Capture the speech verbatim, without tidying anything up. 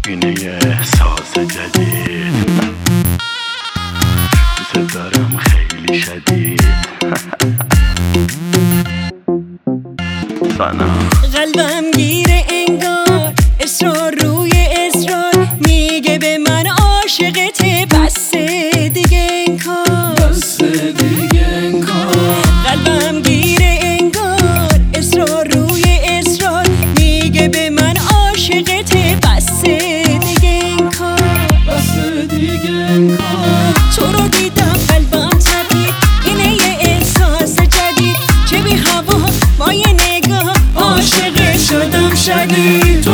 اینه یه احساس جدید، دوست دارم خیلی شدید. سلام. قلبم گیره انگار، اصرار روی اصرار، میگه به من عاشقته، بس دیگه این کار، بس دیگه این کار. قلبم گیره انگار، اصرار روی اصرار، میگه به من عاشقته، بس دیگه این کار، بس دیگه این کار. تو رو دیدم قلبم تپید، اینه یه احساس جدید، چه بی هوا با یه نگاه عاشق شدم شدید.